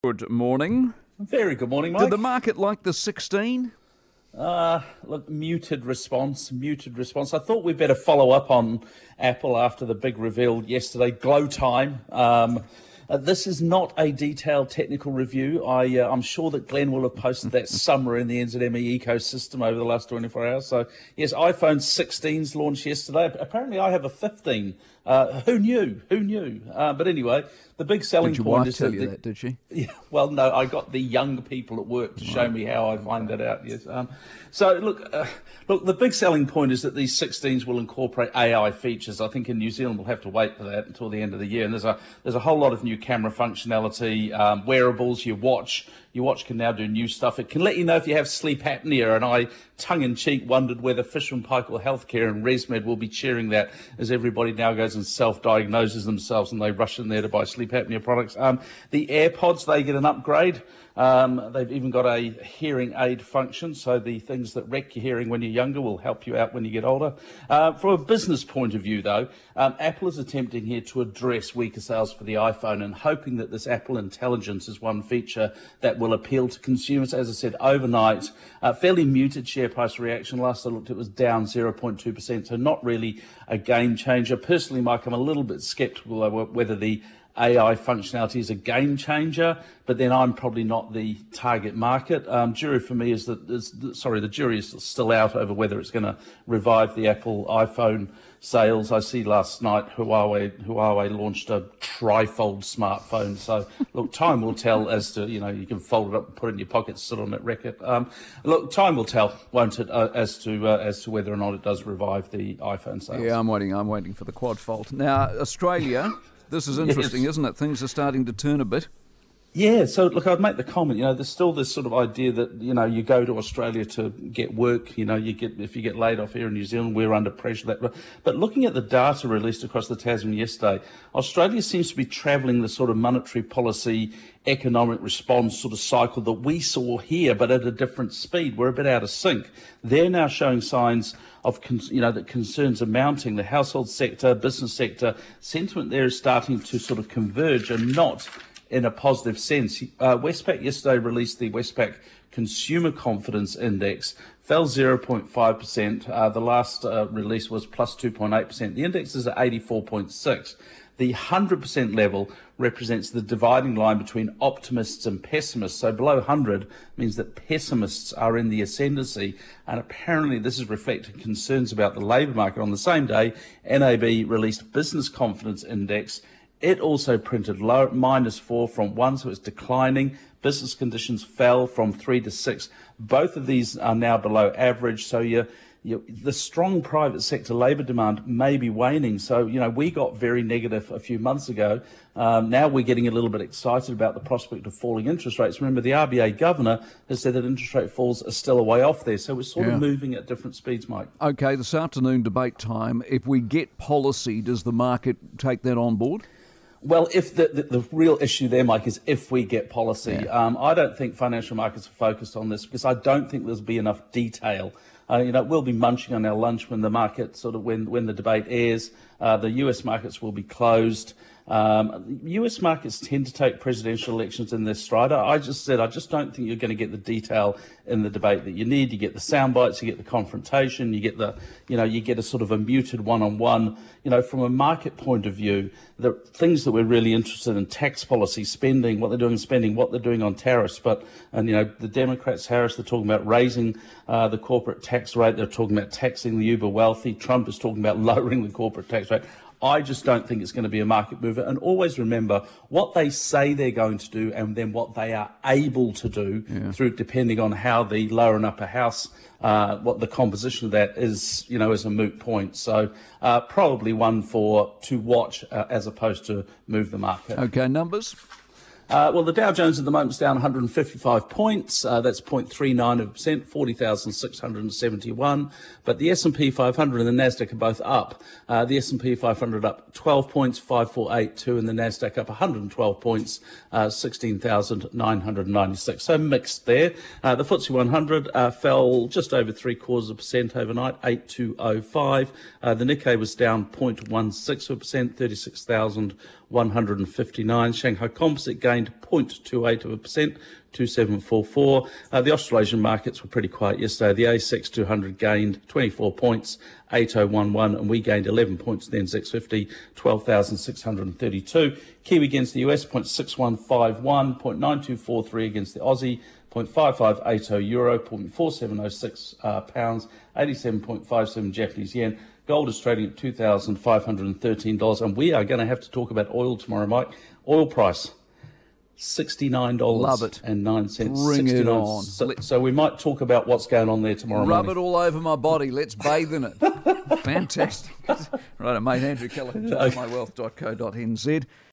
Good morning. Very good morning, Mike. Did the market like the 16? Look, muted response. I thought we'd better follow up on Apple after the big reveal yesterday. Glow time. This is not a detailed technical review. I'm sure that Glenn will have posted that somewhere in the NZME ecosystem over the last 24 hours. So, yes, iPhone 16s launched yesterday. Apparently, I have a 15. Who knew? But anyway, the big selling point is Did your wife tell you that, did she? Yeah, well, no, I got the young people at work to show me how I find that out. Yes. So look, the big selling point is that these 16s will incorporate AI features. I think in New Zealand we'll have to wait for that until the end of the year. And there's a whole lot of new camera functionality, wearables. Your watch can now do new stuff. It can let you know if you have sleep apnea. And I, tongue-in-cheek, wondered whether Fisher & Paykel Healthcare and ResMed will be cheering that as everybody now goes and self-diagnoses themselves and they rush in there to buy sleep apnea products. The AirPods, they get an upgrade. They've even got a hearing aid function, so the things that wreck your hearing when you're younger will help you out when you get older. From a business point of view, though, Apple is attempting here to address weaker sales for the iPhone and hoping that this Apple Intelligence is one feature that will appeal to consumers. As I said, overnight, fairly muted share price reaction. Last I looked, it was down 0.2%, so not really a game changer. Personally, Mike, I'm a little bit sceptical over whether the AI functionality is a game changer, but then I'm probably not the target market. The jury is still out over whether it's going to revive the Apple iPhone sales. I see last night Huawei launched a trifold smartphone. So look, time will tell as to, you can fold it up and put it in your pocket, sit on that racket. Look, time will tell, won't it, as to whether or not it does revive the iPhone sales. Yeah, I'm waiting for the quad fault. Now, Australia. This is interesting, Isn't it? Things are starting to turn a bit. Yeah, so look, I'd make the comment, there's still this sort of idea that, you go to Australia to get work, if you get laid off here in New Zealand, we're under pressure. But looking at the data released across the Tasman yesterday, Australia seems to be travelling the sort of monetary policy, economic response sort of cycle that we saw here, but at a different speed. We're a bit out of sync. They're now showing signs of, that concerns are mounting. The household sector, business sector, sentiment there is starting to sort of converge and not in a positive sense. Westpac yesterday released the Westpac Consumer Confidence Index, fell 0.5%. The last release was plus 2.8%. The index is at 84.6. The 100% level represents the dividing line between optimists and pessimists. So below 100 means that pessimists are in the ascendancy, and apparently this is reflecting concerns about the labour market. On the same day, NAB released Business Confidence Index. It also printed low, -4 from 1, so it's declining. Business conditions fell from 3 to 6. Both of these are now below average, so the strong private sector labour demand may be waning. So, we got very negative a few months ago. Now we're getting a little bit excited about the prospect of falling interest rates. Remember, the RBA governor has said that interest rate falls are still a way off there. So we're sort of moving at different speeds, Mike. Okay, this afternoon debate time. If we get policy, does the market take that on board? Well, if the real issue there, Mike, is if we get policy. I don't think financial markets are focused on this because I don't think there'll be enough detail. We'll be munching on our lunch when the market when the debate airs. The US markets will be closed. US markets tend to take presidential elections in their stride. I just don't think you're going to get the detail in the debate that you need. You get the sound bites, you get the confrontation, you get a sort of a muted one-on-one. From a market point of view, the things that we're really interested in, tax policy, spending, what they're doing in spending, what they're doing on tariffs. The Democrats, Harris, they're talking about raising the corporate tax rate. They're talking about taxing the uber wealthy. Trump is talking about lowering the corporate tax rate. I just don't think it's going to be a market mover. And always remember what they say they're going to do and then what they are able to do through depending on how the lower and upper house, what the composition of that is, is a moot point. So probably one to watch as opposed to move the market. Okay, numbers? Well, the Dow Jones at the moment is down 155 points. That's 0.39%, 40,671. But the S&P 500 and the Nasdaq are both up. The S&P 500 up 12 points, 5482, and the Nasdaq up 112 points, 16,996. So mixed there. The FTSE 100 fell just over 0.75% overnight, 8205. The Nikkei was down 0.16%, 36,000. 159. Shanghai Composite gained 0.28%, 2744. The Australasian markets were pretty quiet yesterday. The ASX 200 gained 24 points, 8011, and we gained 11 points. The NZX 50, 12,632. Kiwi against the US, 0.6151, 0.9243 against the Aussie, 0.5580 euro, 0.4706 pounds, 87.57 Japanese yen. Gold is trading at $2,513, and we are going to have to talk about oil tomorrow, Mike. Oil price, $69.09. Love it. Bring it on. So we might talk about what's going on there tomorrow morning. Rub it all over my body. Let's bathe in it. Fantastic. Right, mate, Andrew Keller, mywealth.co.nz.